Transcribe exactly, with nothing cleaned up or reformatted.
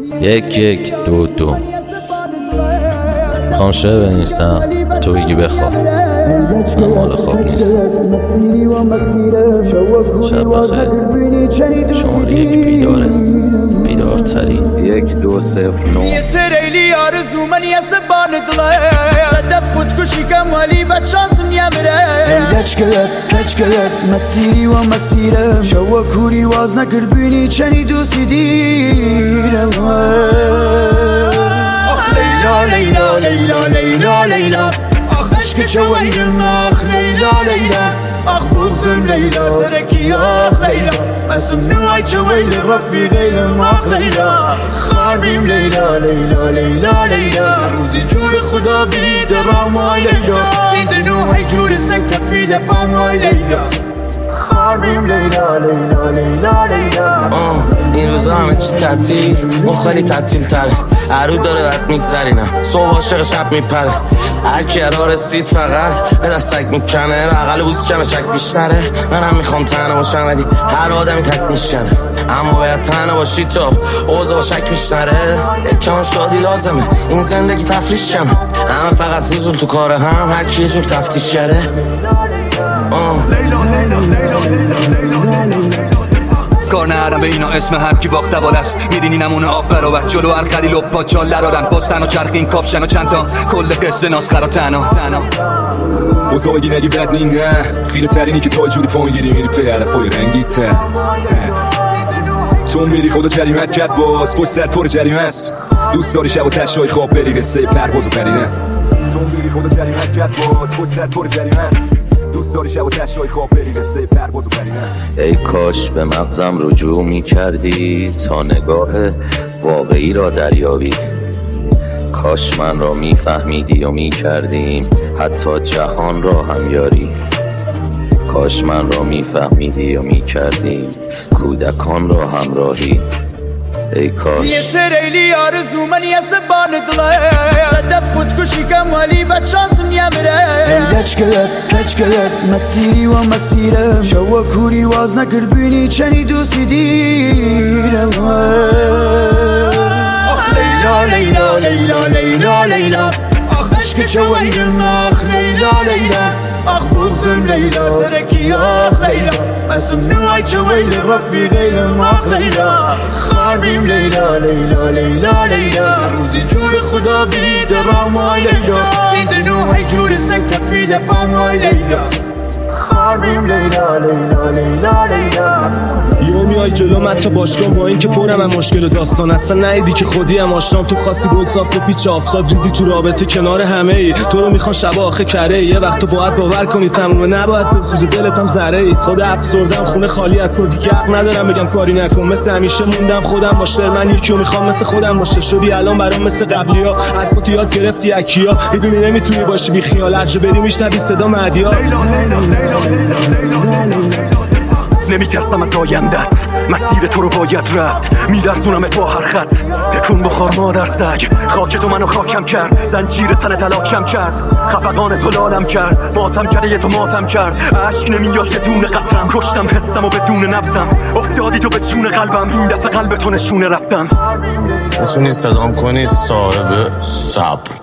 یک یک دو دو میخوام شعر بنویسم، تو بگی بخواب. من مال خواب نیستم. شب بخیر. شماره یک بیداره، بیدارترین. یک دو صفر نو. تریلی آرزو من یه زبان دله صدف خودکشی کم ولی بچانسم نمیره. هیچ کرد کچ کرد مسیری و مسیرم شو کوری واز نکرد بینی چنی دوستی دیرم. آخ لیلا لیلا لیلا لیلا لیلا آخ عشق چویرم آخ لیلا لیلا آخ بغزم لیلا درکی آخ لیلا اسم نوعی چویل رفیقی لم آخ لیلا خاربیم لیلا لیلا لیلا لیلا روزی جور خدا بید رامای لیلا دید نوعی جور سکفی لپامای لیلا خاربیم لیلا لیلا لیلا لیلا. این روزا همه چی تعطیل، اون خیلی تعطیل تره. هر روز داره بعد میگذرینم، صبح عاشق شب میپره. هر کی را رسید فقط به دستک میکنه، بغل بوس کمه چک بیشتره. منم میخوام تنها باشم ولی هر آدمی تک میشکنه. اما باید تنها باشی تو اوضاع با شک بیشتره. یکم شادی لازمه، این زندگی تفریش کمه. همه فقط فضول تو کار هم، هر کی یه جور تفتیش کرده. کار نهرم به اینا اسم هر کی باخت دوال است. میرینی نمونه آف برابر جلو هر خلیل و پاچال لرارن باز تنها چرخ این کافشن و چند تا کل قصه ناسخرا تنها تنها بزاگی نگی بد نینگه خیره ترینی که تا جوری پایین گیری میری پی علفای رنگی تر. تو میری خدا جریمت کرد باز پشت سر پر جریمه است. دوست داری شب و تشای خواب بری قصه پرواز و پرینه. تو میری خدا جریمت کرد باز پشت سر پر جریمه است. دوست داری شب و تشای خواب بری قصه پرواز و پرینه. ای کاش به مغزم رجوع می کردی تا نگاه واقعی را دریابی. کاش من را می فهمیدی و می کردیم حتی جهان را هم یاری. کاش من را می فهمیدی و می کردیم کودکان را همراهی. ای کاش یه تریلی آرزو من یه زبان دله صدف خودکشی کم ولی بچانسم نمیره. هیچ کرد کچ کرد مسیری و مسیرم شو کوری واز نکرد بینی چنی دوستی دیرم. آخ لیلا لیلا لیلا لیلا لیلا آخ عشق چویرم آخ لیلا لیلا آخ بغزم لیلا درکی آخ لیلا اسم نوعی چویل رفیقی لم آخ لیلا خاربیم لیلا لیلا لیلا لیلا روزی جور خدا بید رامای لیلا دید نوعی جور سکفی لپامای لیلا خاربیم لیلا لیلا لیلا لیلا. یه میای جلو من تا باشگاه با این که پرم هم مشکل و داستان اصلا نیدی که خودی هم آشنام. تو خواستی گل صاف و پیچ آفتاب ریدی تو رابطه کنار همه ای. تو رو میخوان شب آخه کره یه وقت تو باید باور کنی تمومه نباید بسوزه دلت هم ذره ای. خود افسردم خونه خالیت تو دیگه حق ندارم بگم کاری نکن. مثل همیشه موندم خودم باشه من یکیو میخوام مثل خودم باشه. شدی الان برام مثل قبلیا حرفاتو یاد گرفتی یکیا میدونی نمیتونی باشی بی خیال. هرجا بری میشنوی صدا مهدیا. نمیترسم از آیندت مسیر تو رو باید رفت. میرسونم تو هر خط تکون بخور مادر سگ. خاک تو منو خاکم کرد زنجیر تن تلاکم کرد. خفقان تو لالم کرد ماتم کرده تو ماتم کرد. عشق نمیاد یه دونه قطرم کشتم حسم و بدون نبزم. افتادی تو به جون قلبم این دفعه قلب تو نشونه رفتم. میتونی صدام کنی صاحب شب